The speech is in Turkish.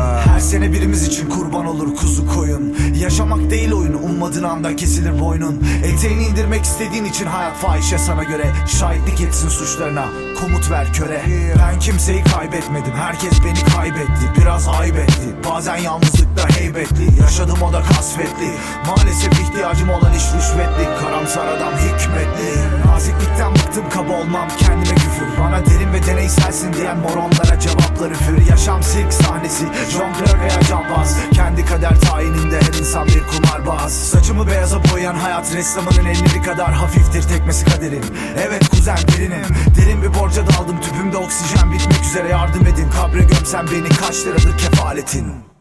Her sene birimiz için kurban olur kuzu koyun. Yaşamak değil oyunu, ummadığın anda kesilir boynun. Eteğini indirmek istediğin için hayat fahişe sana göre. Şahitlik etsin suçlarına, komut ver köre. Ben kimseyi kaybetmedim, herkes beni kaybetti. Biraz ayıp etti, bazen yalnızlıkta heybetli. Yaşadım o da kasvetli, maalesef ihtiyacım olan iş rüşvetli. Karamsar adam hikmetli. Naziklikten bıktım, kaba olmam kendime küfür. Bana derin ve deneyselsin diyen moronlara cevapları für. Yaşam sirk sahnesi, jonglör veya cambaz. Kendi kader tayininde her insan bir kumarbaz. Saçımı beyaza boyayan hayat ressamının elleri kadar hafiftir tekmesi kaderin. Evet kuzen birinim, derin bir borca daldım. Tüpümde oksijen bitmek üzere, yardım edin. Kabre gömsen beni, kaç liradır kefaletin?